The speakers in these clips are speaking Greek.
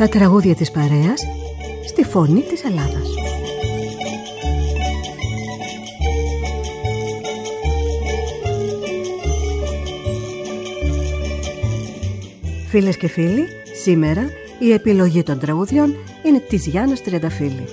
Τα τραγούδια της παρέας στη φωνή της Ελλάδας. Φίλες και φίλοι, σήμερα η επιλογή των τραγουδιών είναι της Γιάννας Τριανταφύλλη.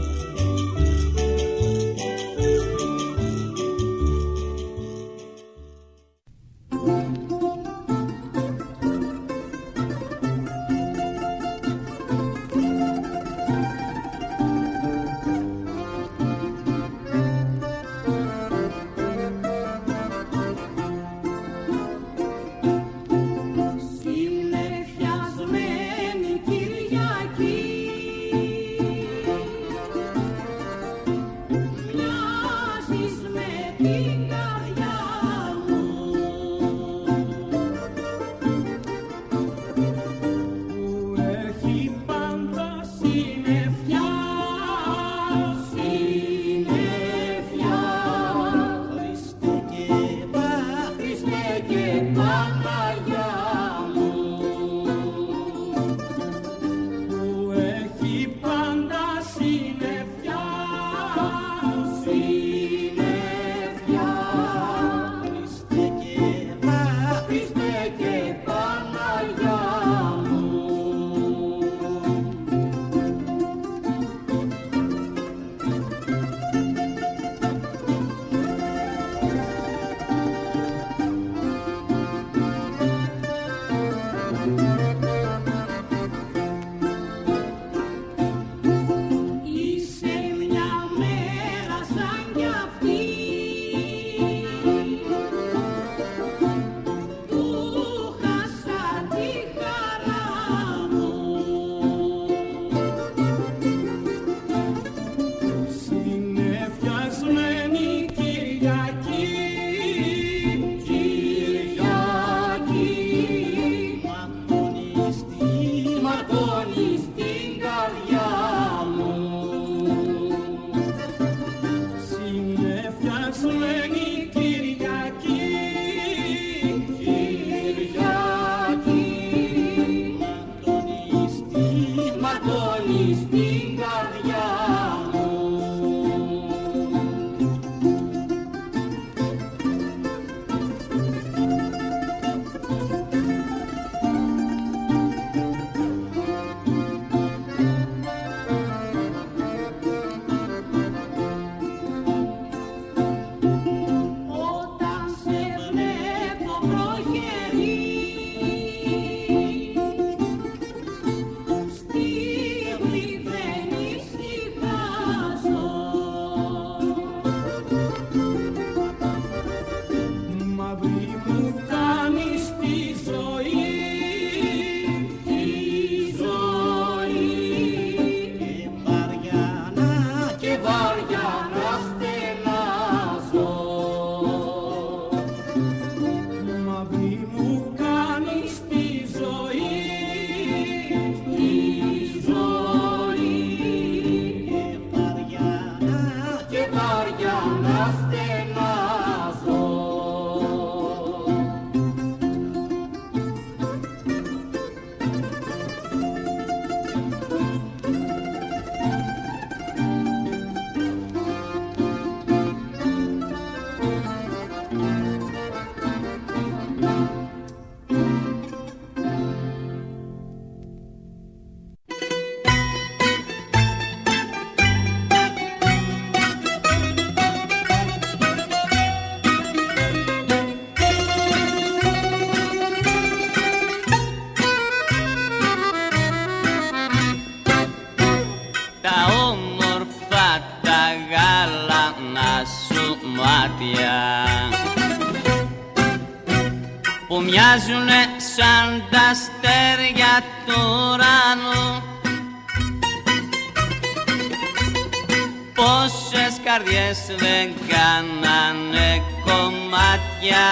Που μοιάζουνε σαν τα αστέρια του ουρανού. Πόσες καρδιές δεν κάνανε κομμάτια,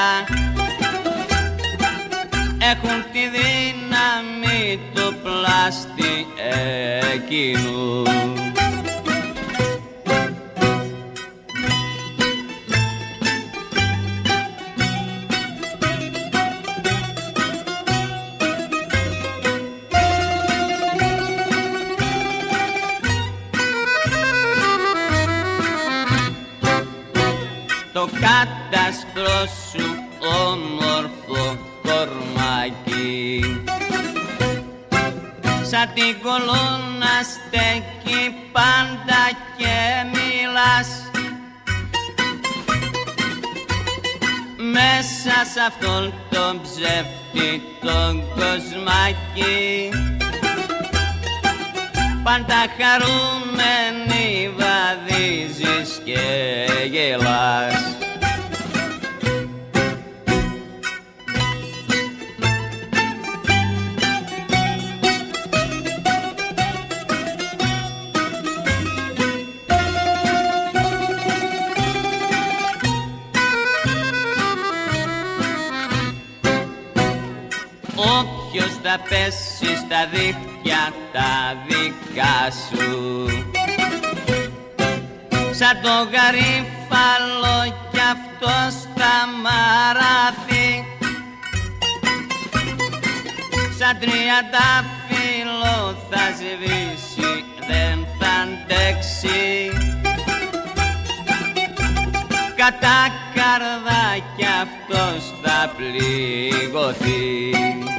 έχουν τη δύναμη του πλάστη εκείνου. άντρο σου όμορφο κορμάκι. Σαν την κολόνα στέκει πάντα και μιλάς μέσα σ' αυτόν τον ψεύτη τον κοσμάκι. Πάντα χαρούμενη βαδίζεις και γελάς. Όποιος θα πέσει στα δίχτυα τα δικά σου, σαν το γαρίφαλο κι αυτός θα μαραθεί, σαν τριαντάφυλλο θα σβήσει, δεν θα αντέξει. Κατά καρδάκια αυτός θα πληγωθεί.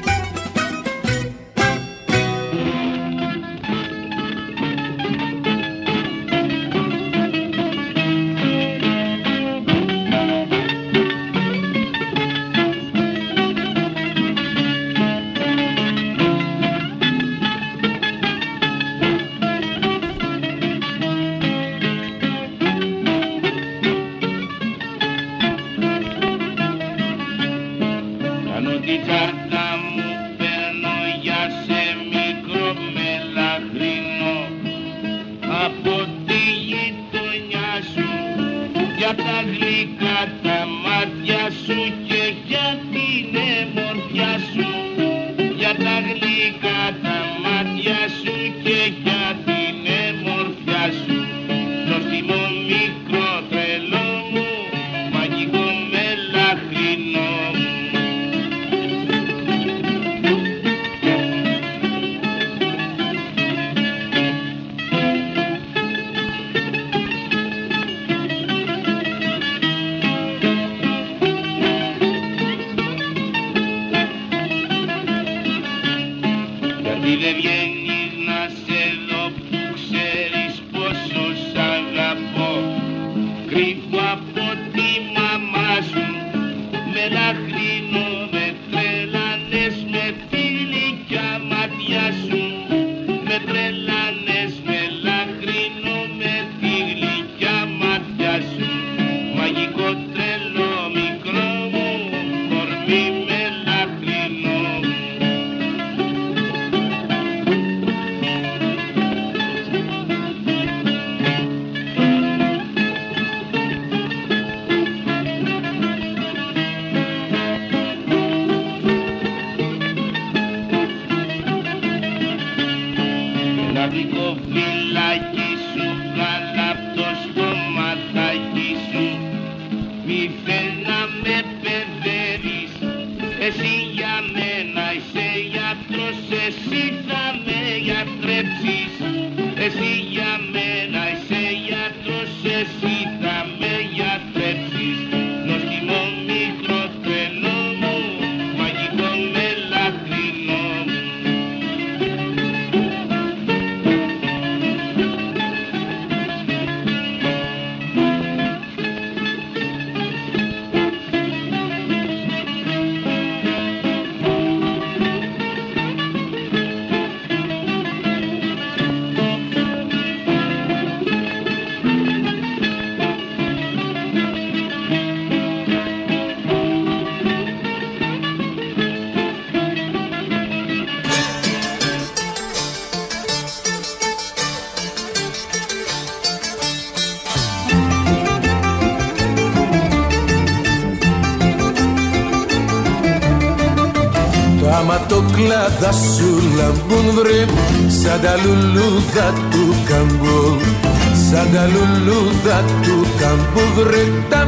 Ματοκλάδα σου λαμπούν βρε, σαν τα λουλούδα του καμπού. Σαν τα λουλούδα του καμπού βρε, τα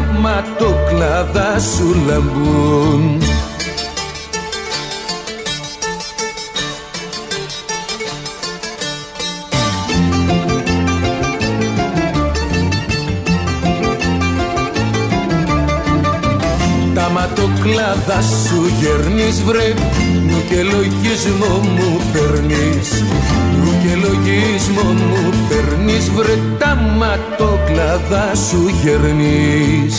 ματοκλάδα σου λαμπούν. ματοκλάδα σου γερνείς βρε, νου και λογισμό μου παίρνεις, νου και λογισμό μου παίρνεις βρε, τα ματοκλάδα σου γερνείς.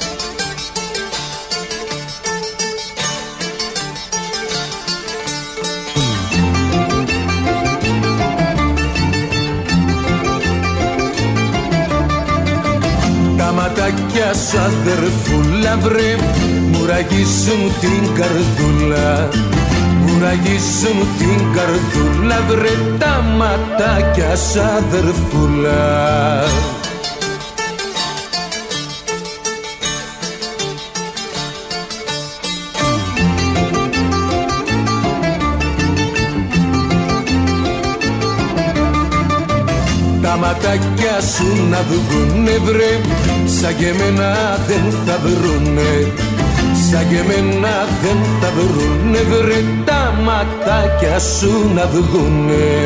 Ματάκια σου αδερφούλα βρε, μου ραγίζουν την καρδούλα, μου ραγίζουν την καρδούλα βρε, τα ματάκια σου αδερφούλα. Τα ματάκια σου να βγουνε βρε, σαν και εμένα δεν θα βρουνε, σαν και εμένα δεν θα βρουνε βρε, τα ματάκια σου να βγουνε.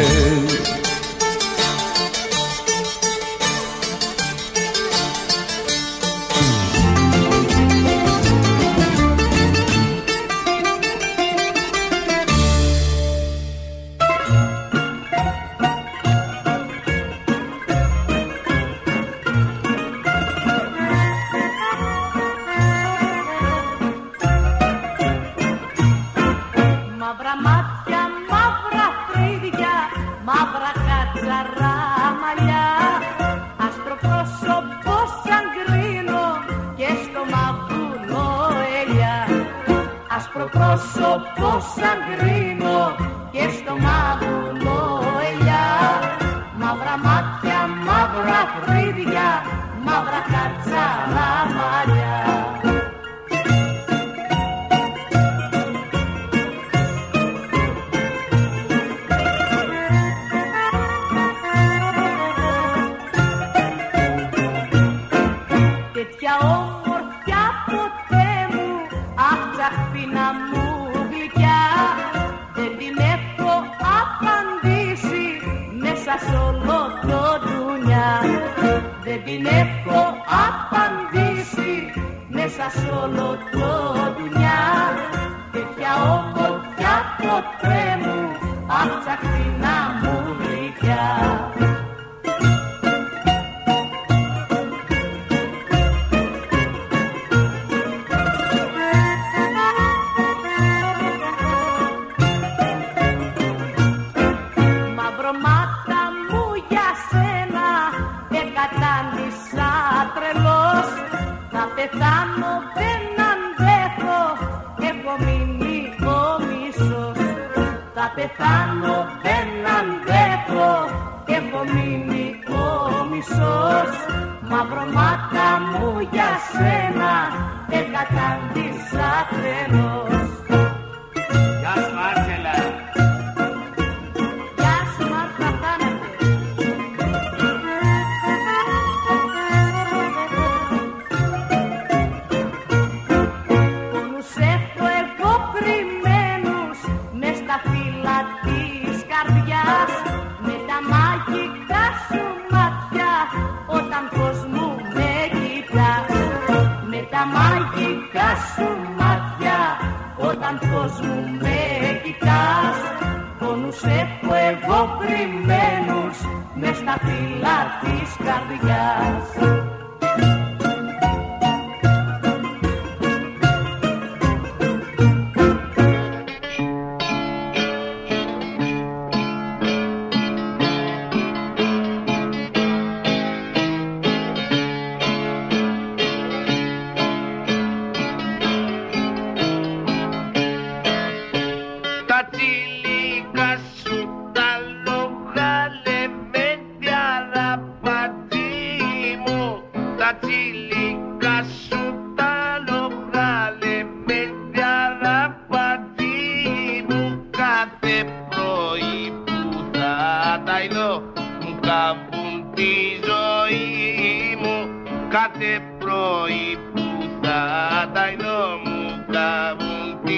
Κάθε πρωί που θα τα είδω μου καβούν τη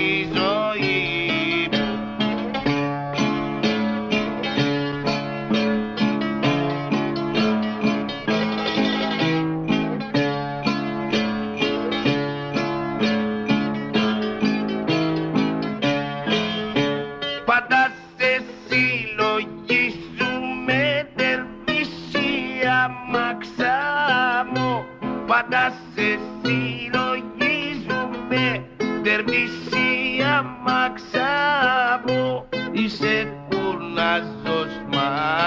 ζωή μου.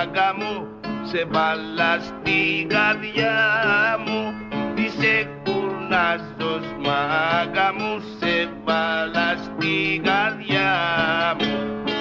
μάγκα μου, σε βάλα στην καρδιά μου. Τι σε κουρνάζω μάγκα μου, σε βάλα στην καρδιά μου.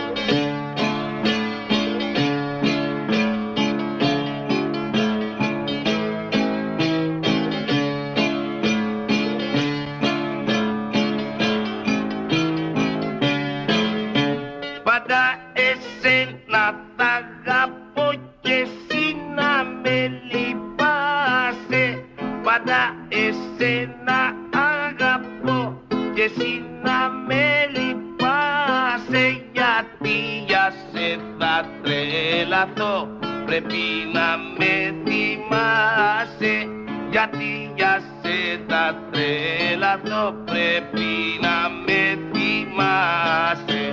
Πάντα εσένα θα αγαπώ και εσύ να με λυπάσαι. Πάντα εσένα αγαπώ και εσύ να με λυπάσαι. Γιατί για σε θα τρελαθώ, πρέπει να με θυμάσαι. Γιατί για σε θα τρελαθώ, πρέπει να με θυμάσαι.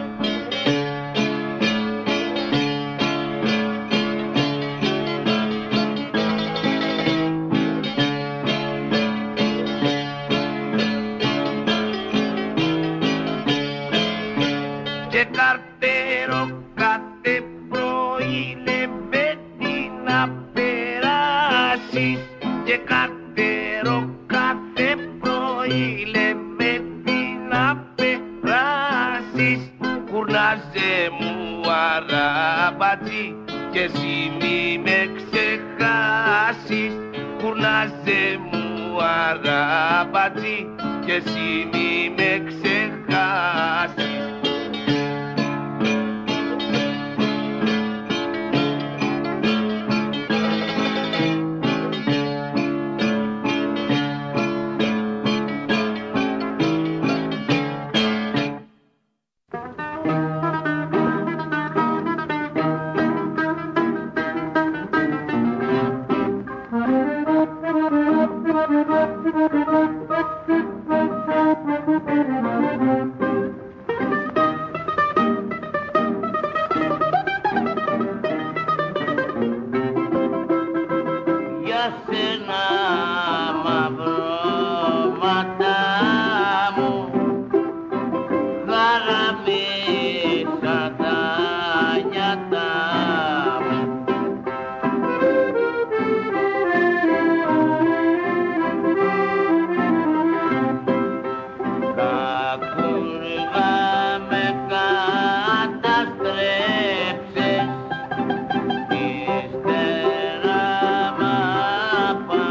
Και καρτέρο κάθε πρωί λεβέντη να περάσεις. Και καρτέρο κάθε πρωί λεβέντη να περάσεις. Κουρνάζε μου αραμπατζή και εσύ μη με ξεχάσεις. Κουρνάζε μου αραμπατζή και εσύ μη με ξεχάσεις. Ύστερα μ'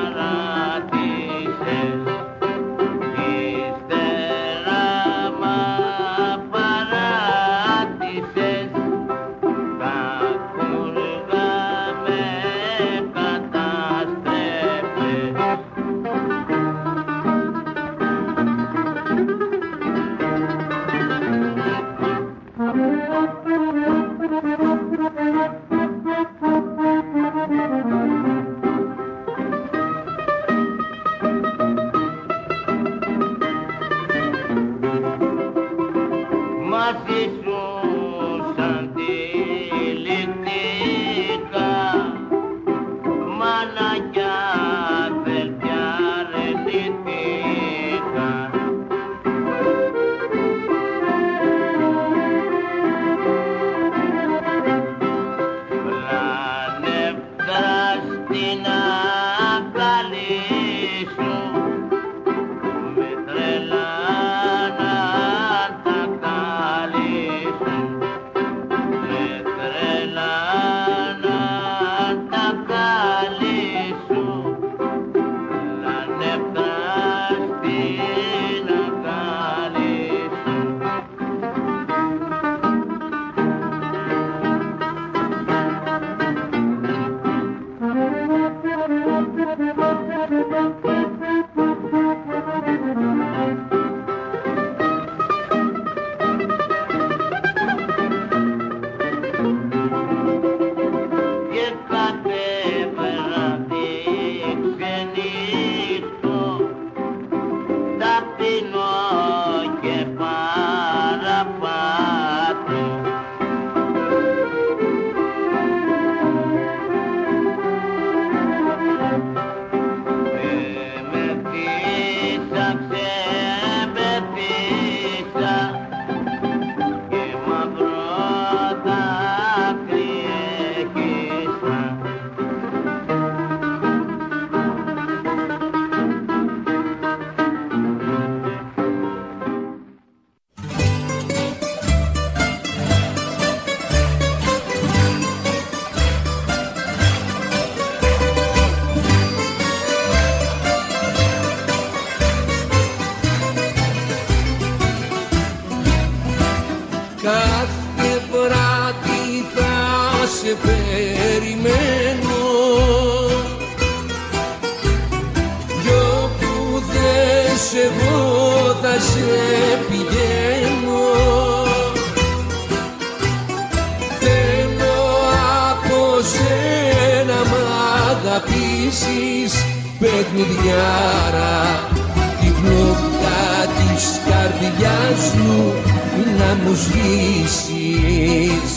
σε περιμένω κι όπου θες εγώ θα σε πηγαίνω. Θέλω από σένα μ' αγαπήσεις παιχνιδιάρα, τη φλόγα της καρδιάς μου να μου σβήσεις.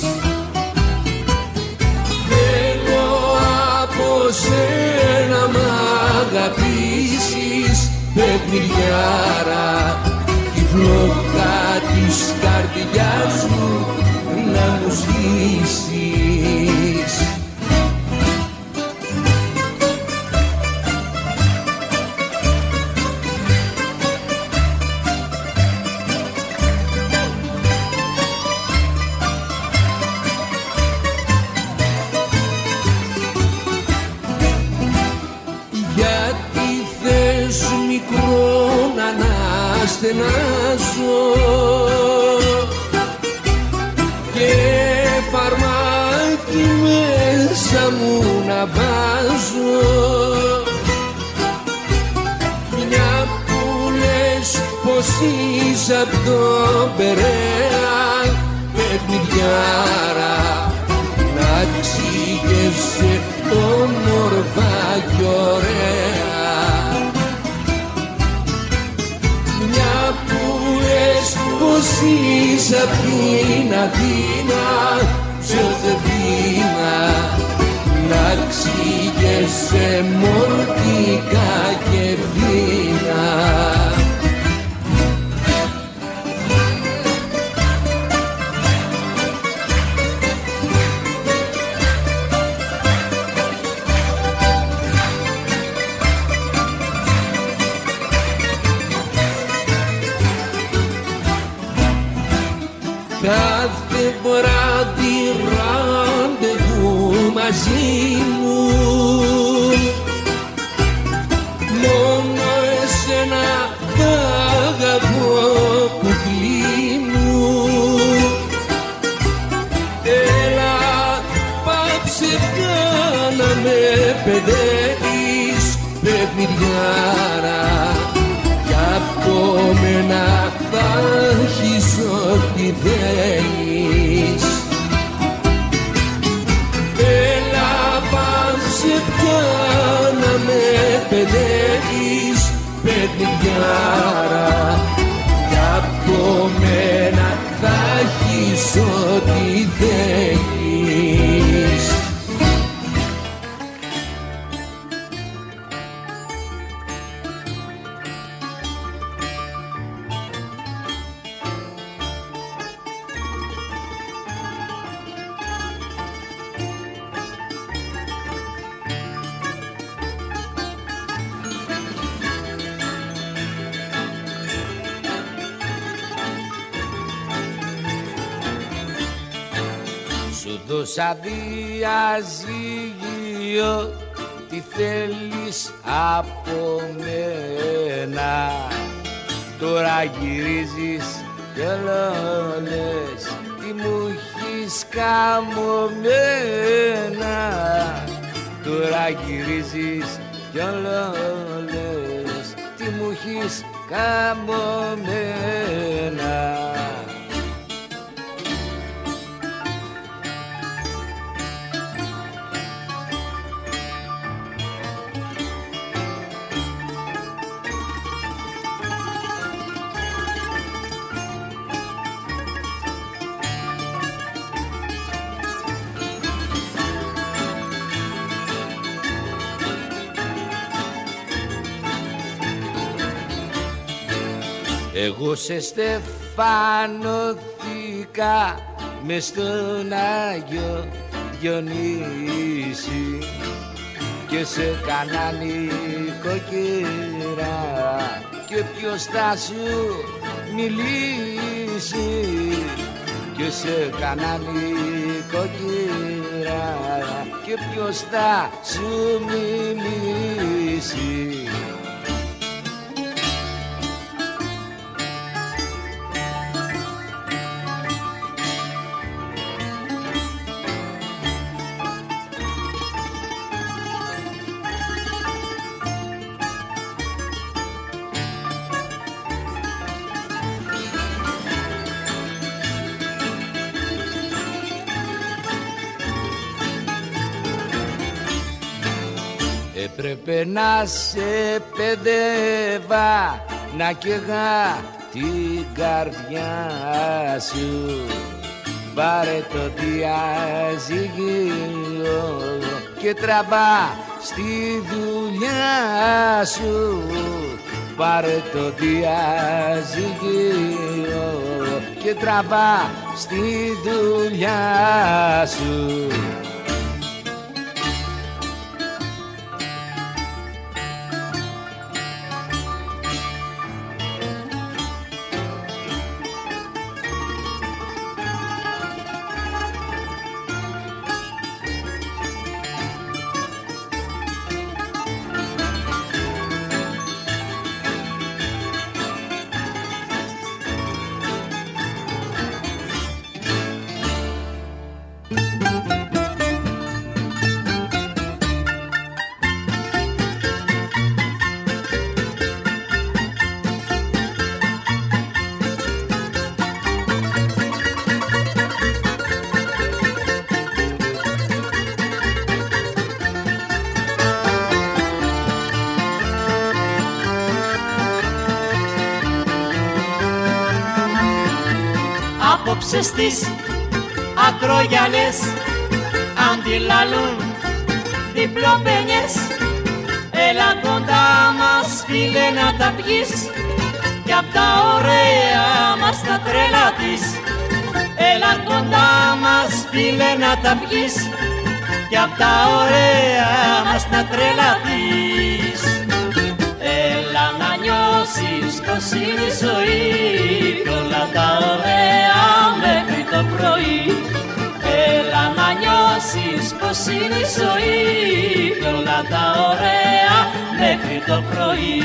Θέλω από σένα μ' αγαπήσεις παιχνιδιάρα, τη φλόγα της καρδιάς μου να μου σβήσεις. Στενάζω και φαρμάκι μέσα μου να βάζω, μια που λες πως είσαι απ' τον Περαία παιχνιδιάρα, να ξηγέσαι όμορφα κι ωραία. Πως είσαι απ' την Αθήνα, Ζωζεφίνα, να ξηγέσαι μορτικά και φίνα. Κάθε βράδυ ραντεβού μαζί μου, μόνο εσένα θα αγαπώ κουκλί μου. Έλα πάψε πια να με παιδεύεις παιχνιδιάρα, κι από μένα θα έχεις ό,τι θέλεις. Έλα πάψε πια να με παιδεύεις παιχνιδιάρα, κι από μένα θα έχεις ό,τι θέλεις. Δώσα διαζύγιο, τι θέλεις από μένα. Τώρα γυρίζεις και λες τι μου έχεις καμωμένα. Τώρα γυρίζεις και λες τι μου έχεις καμωμένα. Εγώ σε στεφανωθήκα μες στον Άγιο Διονύση και σε κάναν νοικοκυρά και ποιος θα σου μιλήσει και σε κάναν νοικοκυρά και ποιος θα σου μιλήσει. Έπρεπε να σε παιδεύα, να καίγα την καρδιά σου. Πάρε το διαζύγιο και τραβά στη δουλειά σου. Πάρε το διαζύγιο και τραβά στη δουλειά σου. Απόψε στις ακρογιαλιές αντιλαλούν διπλοπένιες. Έλα κοντά μας φίλε να τα πιείς κι απ' τα ωραία μας τα τρελαθείς. Έλα κοντά μας φίλε να τα πιείς κι απ' τα ωραία μας τα τρελαθείς. Έλα να νιώσεις πως είναι η ζωή κι όλα τα ωραία μέχρι το πρωί. Έλα να νιώσεις πως είναι η ζωή κι όλα τα ωραία μέχρι το πρωί.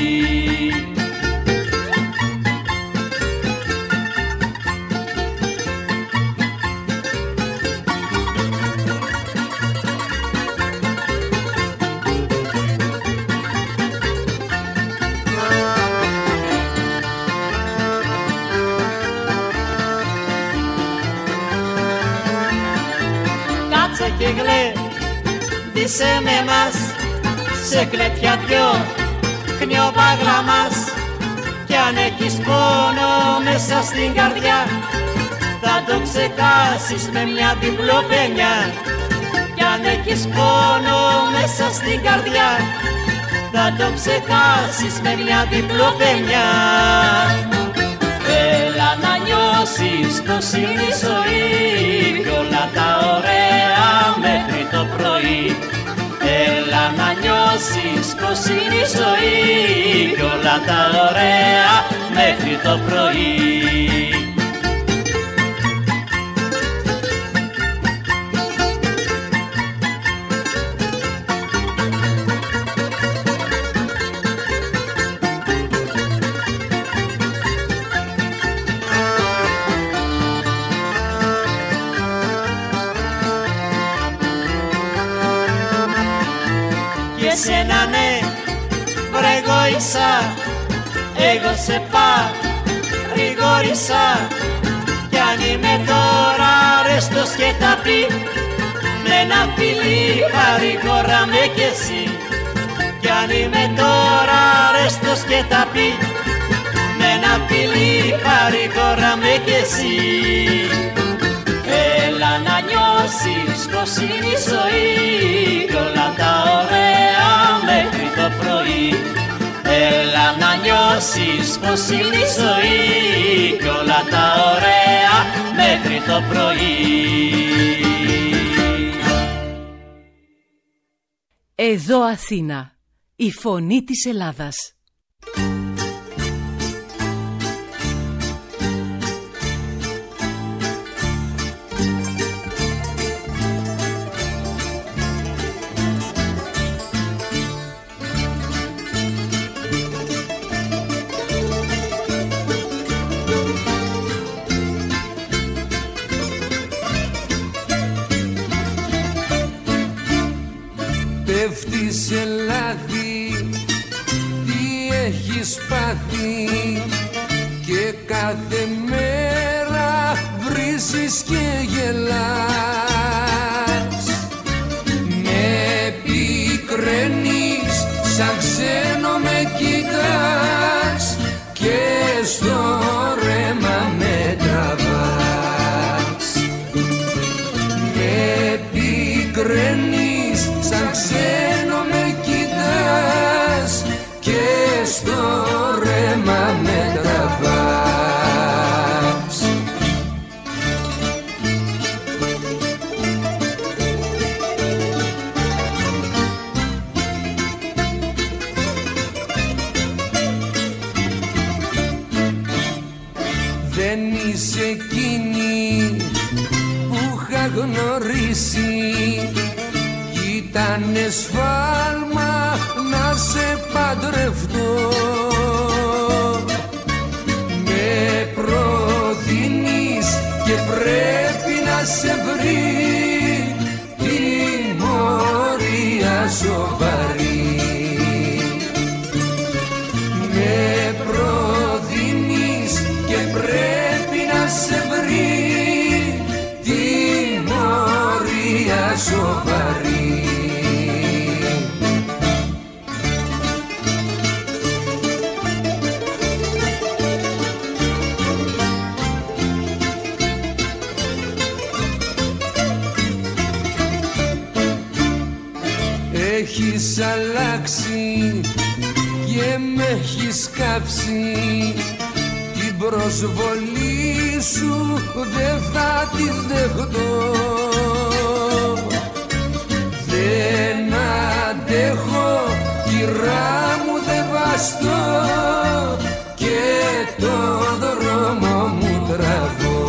Και γλέντισε με μας σε κλαιτιά δυο χνιοπάγλα μας. Κι αν έχεις πόνο μέσα στην καρδιά θα το ξεχάσεις με μια διπλοπένια. Κι αν έχεις πόνο μέσα στην καρδιά θα το ξεχάσεις με μια διπλοπένια. Έλα να νιώσεις πως είναι η ζωή κι όλα τα ωραία μέχρι το πρωί. Έλα να νιώσεις πως είναι η ζωή κι όλα τα ωραία μέχρι το πρωί. Εσένα ναι, βρεγόησα, εγώ σε παρηγόρησα. Κι αν είμαι τώρα αρέστος και τα πει με ένα φιλί παρηγόραμε κι εσύ. Κι αν είμαι τώρα αρέστος και τα πει με ένα φιλί παρηγόραμε κι εσύ. Έλα να νιώσεις πως είναι η ζωή κι όλα τα ωραία μέχρι το πρωί. Έλα να νιώσεις πως είναι η ζωή κι όλα τα ωραία μέχρι το πρωί. Εδώ Αθήνα, η φωνή της Ελλάδας. Πέφτει σε λάδι, τι έχεις πάθει και κάθε μέρα βρίζεις και γελάς. Με πικραίνεις σαν ξένο με κοιτάς και στο ρέμα με τραβάς. Με πικραίνεις σαν ξένο με κοιτάς και στο ρέμα με τραβάς. Δεν είσαι εκείνη που είχα γνωρίσει, ήτανε σφάλμα να σε παντρευτώ. Με προδίνεις και πρέπει να σε βρει τιμωρία σοβαρή. Με προδίνεις και πρέπει να σε βρει τιμωρία σοβαρή. Έχεις αλλάξει και με έχεις κάψει, την προσβολή σου δεν θα τη δεχτώ. Δεν αντέχω, κυρά μου δεν βαστώ και το δρόμο μου τραβώ.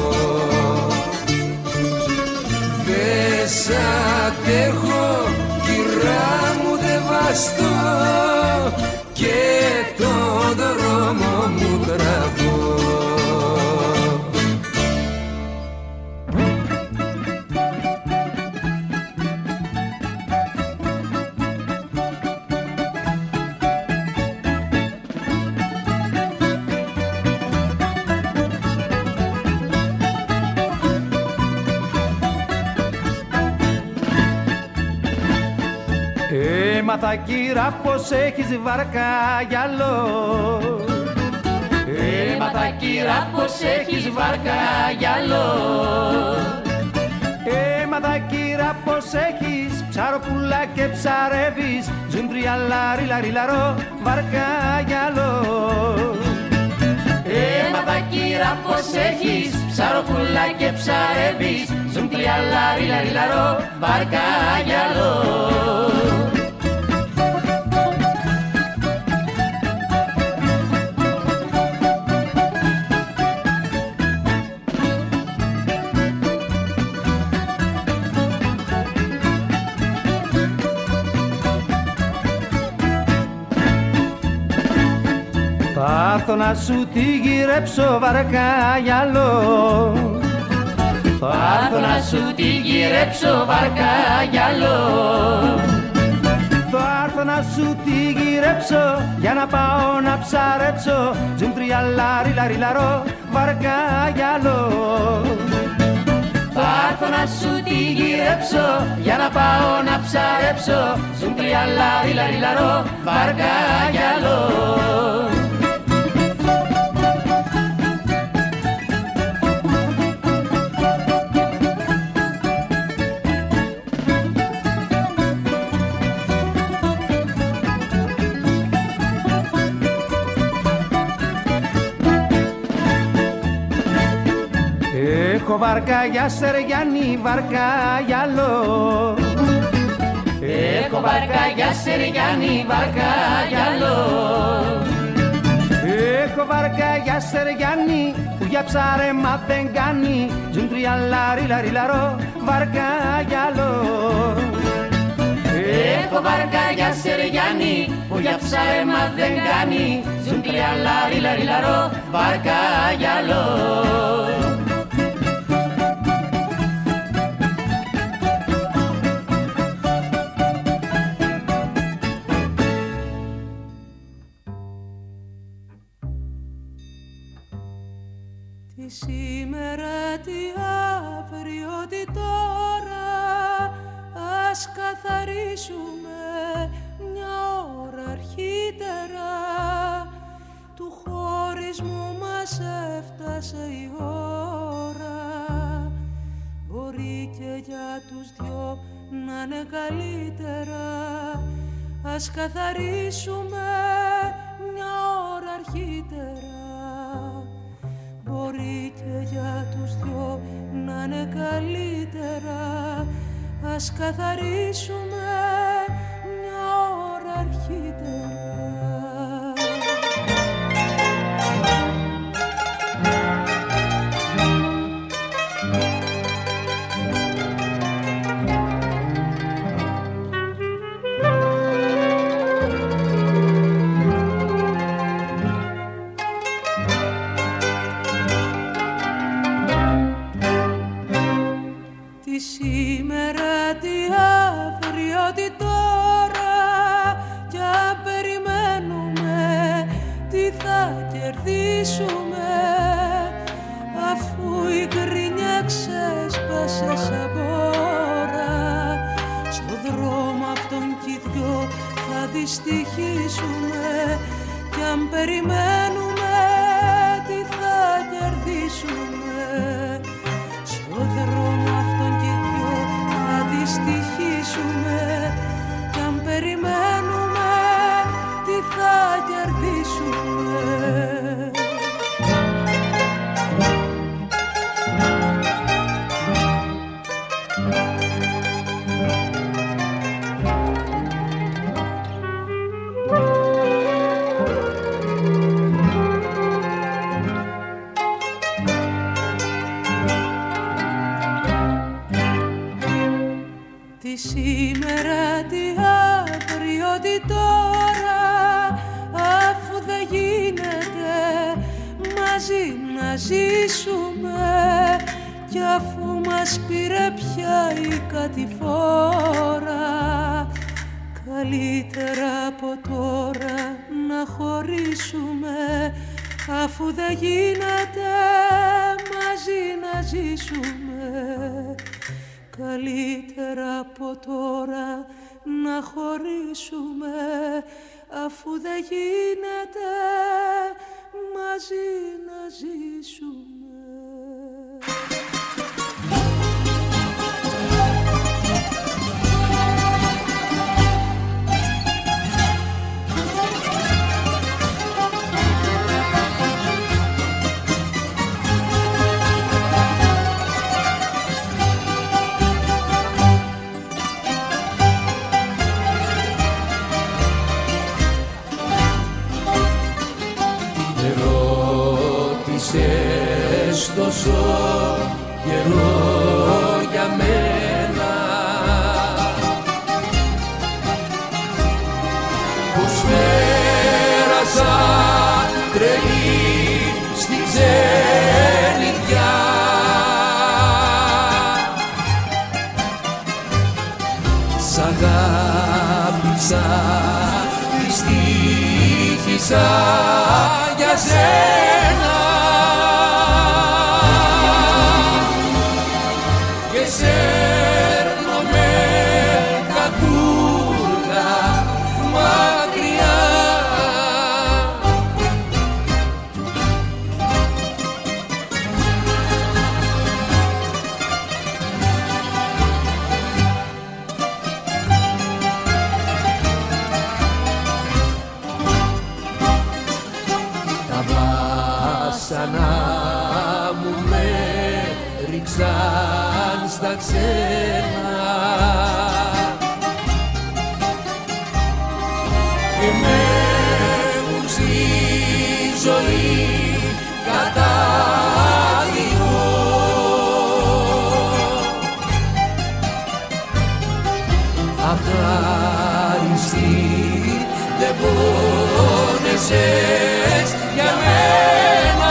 Δεν σ' αντέχω, κυρά μου δεν βαστώ και το δρόμο μου τραβώ. Έμαθα κύρα πως έχεις βάρκα γυαλό. Έμαθα κύρα πως έχεις βάρκα γυαλό. Έμαθα κύρα πως έχεις ψαροπούλα και ψαρεύεις, ζουντρια λάρι λάρι λαρό βάρκα γυαλό. Έμαθα κύρα πως έχεις ψαροπούλα και ψαρεύεις, ζουντρια λάρι λάρι λαρό βάρκα γυαλό. Θα έρθω να σου τη γυρέψω βάρκα γυαλό. Θα έρθω να σου τη γυρέψω βάρκα γυαλό. Θα έρθω να σου τη γυρέψω για να πάω να ψαρέψω, ζουντρια λάρι λάρι λαρό βάρκα γυαλό. Θα έρθω να σου τη γυρέψω για να πάω να ψαρέψω, ζουντρια λάρι λάρι λαρό βάρκα γυαλό. Έχω βάρκα για Σεριάννη, βάρκα γυαλό. Έχω βάρκα για Σεριάννη, βάρκα γυαλό. Έχω βάρκα για Σεριάννη που για ψάρεμα δεν κάνει, ζουντρια λάρι λάρι λαρό βάρκα γυαλό. Έχω βάρκα για Σεριάννη που για ψάρεμα δεν κάνει, ζουντρια λάρι λάρι λαρό βάρκα γυαλό. Τι σήμερα, τι αύριο, τι τώρα, ας καθαρίσουμε μια ώρα αρχή. μας έφτασε η ώρα. Μπορεί και για τους δυο να είναι καλύτερα. Ας καθαρίσουμε μια ώρα αρχίτερα. Μπορεί και για τους δυο να είναι καλύτερα. Ας καθαρίσουμε μια ώρα αρχίτερα. Σήμερα, τι αύριο, τι τώρα, κι αν περιμένουμε τι θα κερδίσουμε, αφού η γκρίνια ξέσπασε σαν μπόρα. Στο δρόμο αυτόν κι οι δυο θα δυστυχίσουμε, κι αν περιμένουμε τι θα κερδίσουμε. Στο δρόμο αυτόν κι οι δυο θα δυστυχίσουμε, κι αν περιμένουμε τι θα κερδίσουμε. Τι σήμερα, τι αύριο, τι τώρα, αφού δεν γίνεται μαζί να ζήσουμε, κι αφού μας πήρε πια η κατηφόρα, καλύτερα από τώρα να χωρίσουμε, αφού δεν γίνεται μαζί να ζήσουμε. Καλύτερα από τώρα να χωρίσουμε, αφού δεν γίνεται μαζί να ζήσουμε. Ερώτησες τόσο καιρό για μένα, πως πέρασα τρελή στη ξενιτιά. Σ' αγάπησα, δυστύχησα για σένα, και σέρνω με κακούργα μακριά. Τα βάσανα μου με ρίξαν στα ξένα και με έχουν στη ζωή κατάδικο. Αχάριστη δεν πόνεσες για μένα.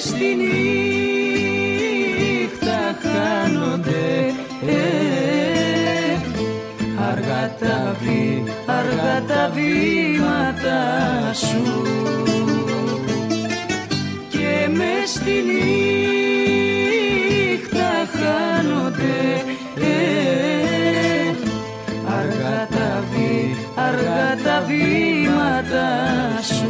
στη νύχτα χάνονται αργά τα βήματα σου και μες στη νύχτα χάνονται αργά τα βήματα σου.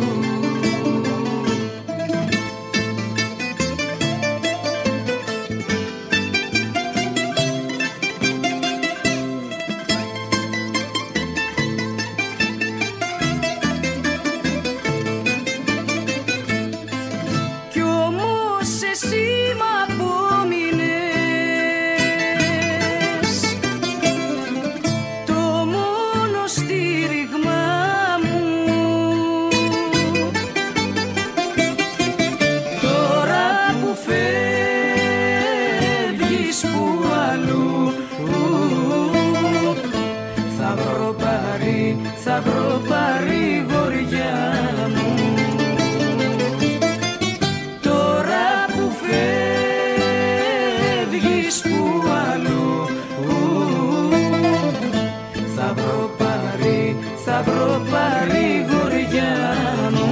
Θα βρω παρηγοριά μου τώρα που φεύγεις που αλλού. Θα βρω παρηγοριά μου.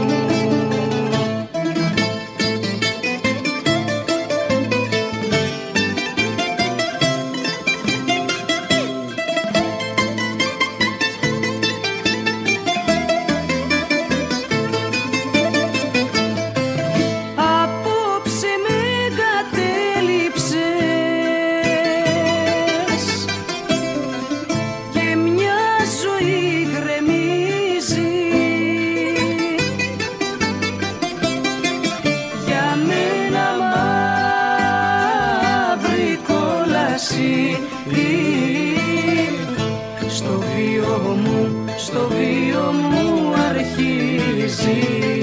Στο βίο μου αρχίζει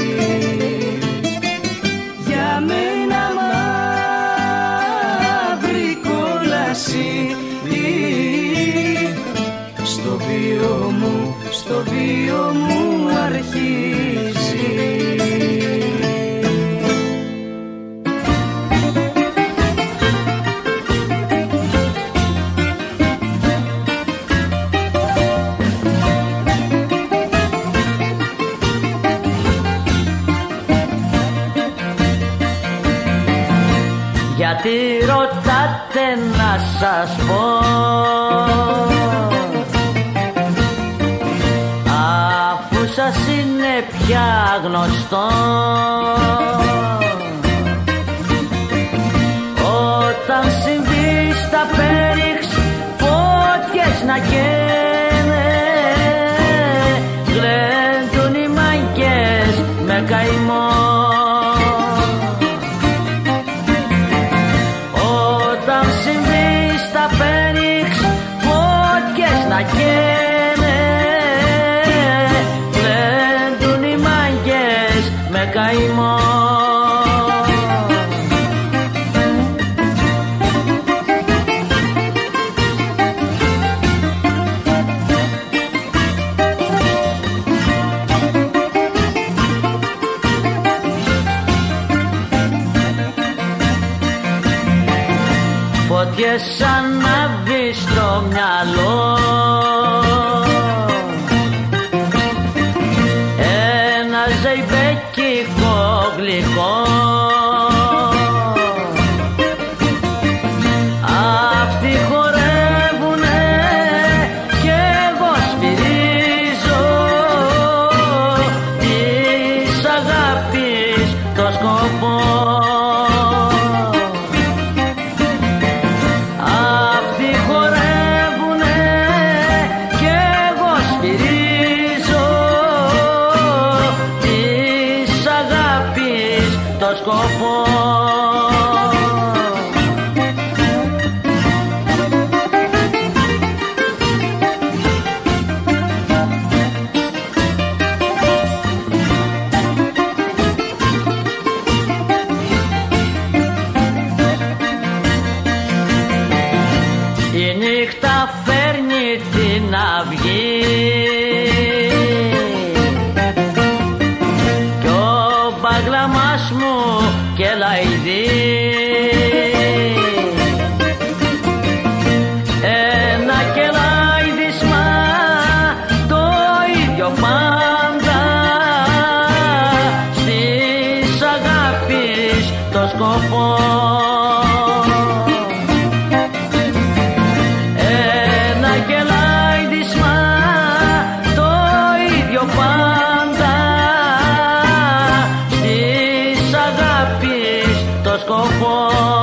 για μένα μαύρη κόλαση. Στο βίο μου αρχίζει. Γιατί ρωτάτε να σας πω, αφού σας είναι πια γνωστό, όταν συμβεί στα πέριξ φώτιες να καίνε, γλέντουν οι μάγκες με καημό. Να καίνε, πλέντουν οι μάγκες με καημό. Φωτιές ανάβει στο μυαλό, ένα ζεϊμπέκικο γλυκό, αυτοί χορεύουνε κι εγώ σφυρίζω της αγάπης το σκοπό. Η νύχτα φέρνει την αυγή κι ο μπαγλαμάς μου και λαϊδί. Ένα κελάιδισμα το ίδιο πάντα, στις αγάπης το σκοπό. Ένα κελάιδισμα το ίδιο πάντα, στις αγάπης το σκοπό.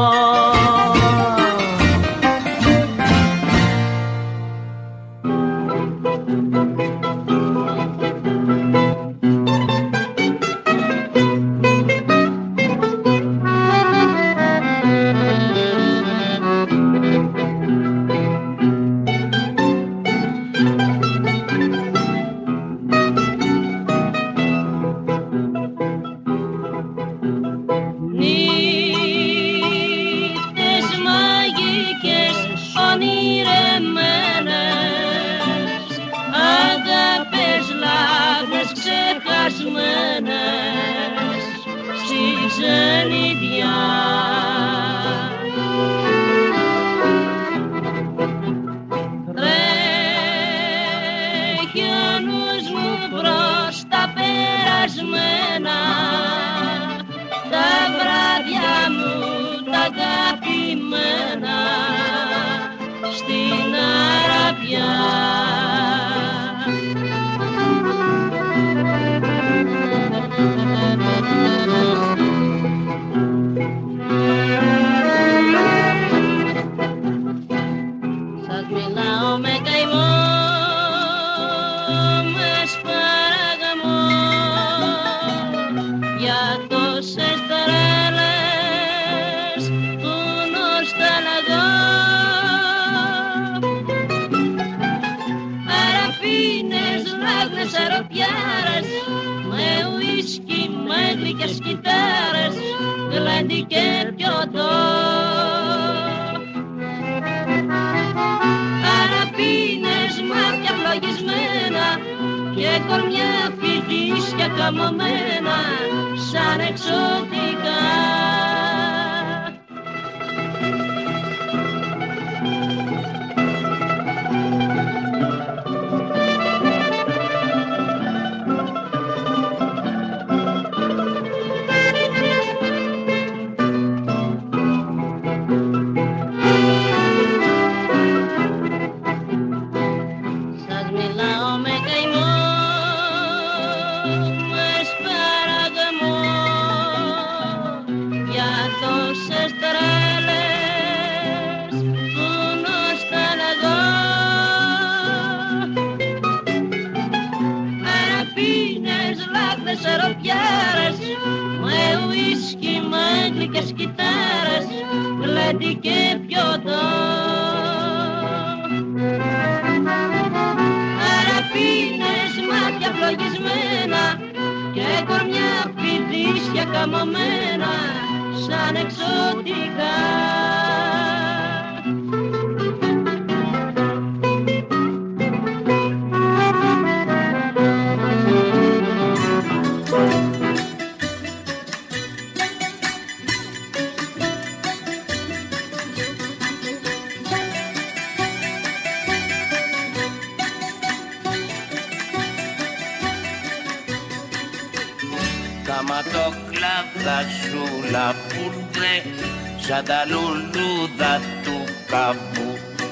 Καματοκλάδα σου λαπούρδε, σαν τα λουλούδα του καπού,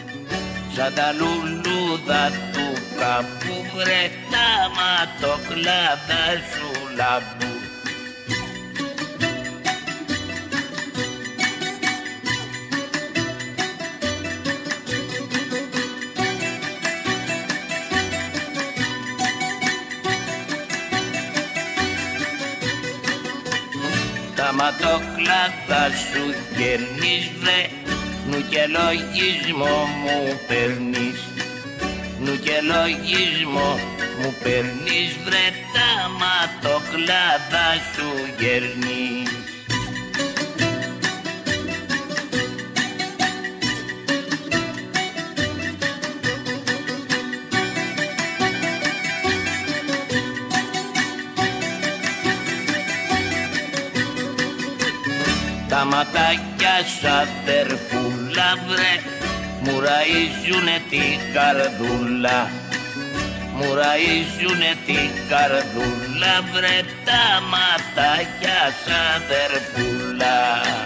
σαν τα λουλούδα του καπού, βρε καματοκλάδα σου λαπούρδε. Καματοκλάδα σου γερνείς βρε, νου και λογισμό μου παίρνεις, νου και λογισμό μου παίρνεις βρε, καματοκλάδα σου γερνείς. Τα ματάκια σου αδερφούλα βρε μου ραΐζουνε την καρδούλα. Μου ραΐζουνε την καρδούλα βρε τα ματάκια σου αδερφούλα.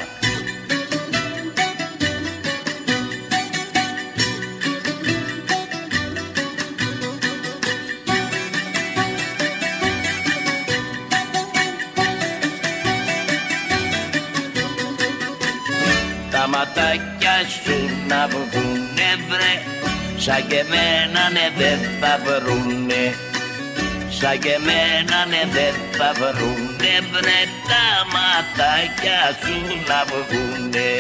Τα ματάκια σου να βγουνε βρε, σαν και εμένα ναι δεν θα βρουνε. Σαν και εμένα ναι δεν θα βρουνε βρε, τα ματάκια σου να βγουνε.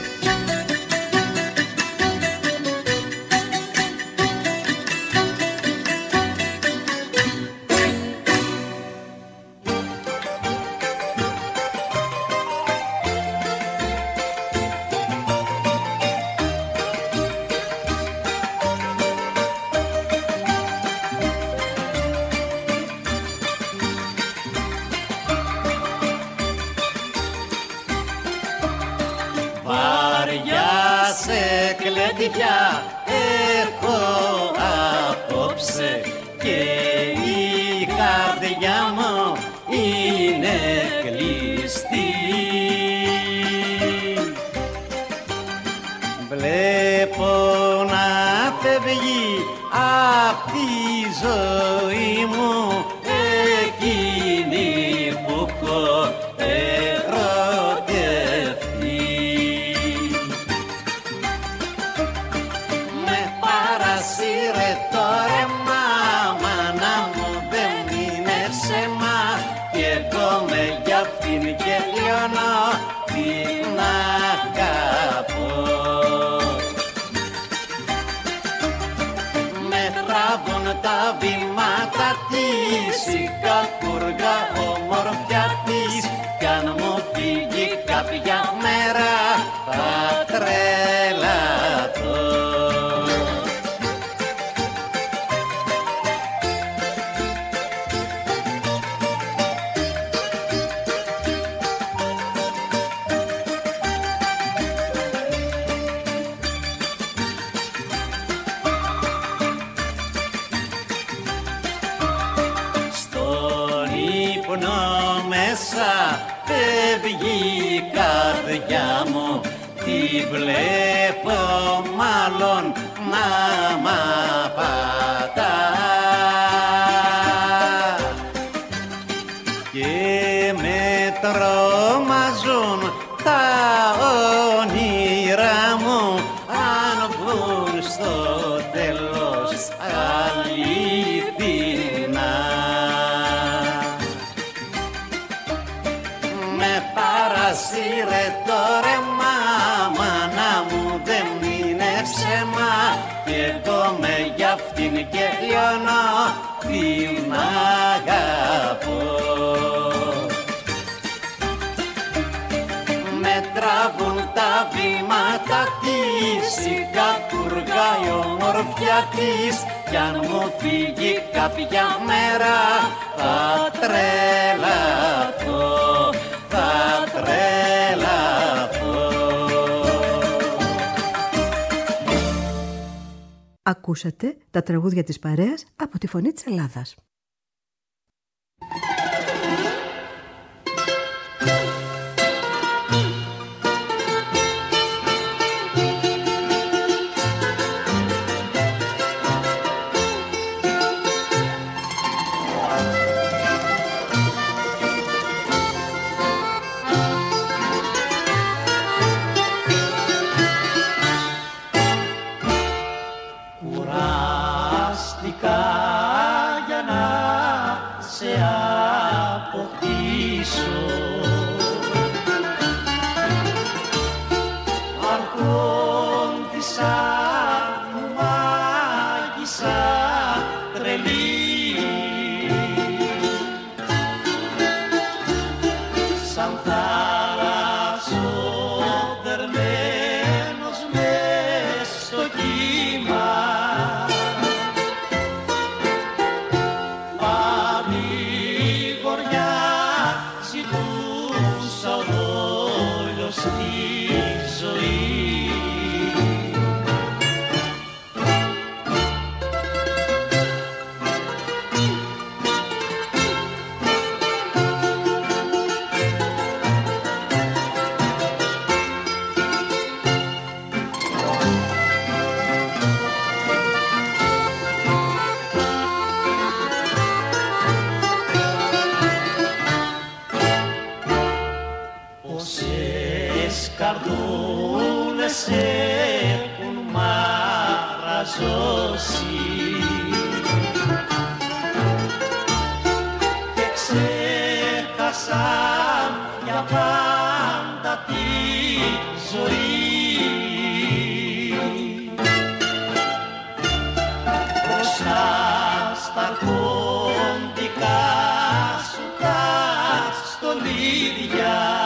Έχω απόψε και η καρδιά μου είναι κλειστή. Βλέπω να φεύγει απ' τη ζωή μου εκείνη που έχω τα βήματα της, η κακούργα ομορφιά της, κι αν μου φύγει κάποια μέρα θα τρελαθώ. Φεύγει η καρδιά μου, τη βλέπω μάλλον να μ' απατά και με τρομάζουν τα όνειρά μου αν βγουν στο τέλος αληθινά. Παρασύρε το ρέμα, μάνα μου δεν είναι ψέμα, κι εγώ με γι' αυτήν και λιώνω την αγαπώ. Με τραβούν τα βήματα της, η κακούργα η ομορφιά της, κι αν μου φύγει κάποια μέρα θα τρελαθώ. Θα τρελαθώ. Ακούσατε τα τραγούδια της παρέας από τη Φωνή της Ελλάδας. στη ζωή. Καρδούλες έχουν μαραζώσει και ξέχασαν για πάντα τη ζωή. Μπροστά στα αρχοντικά σου τα στολίδια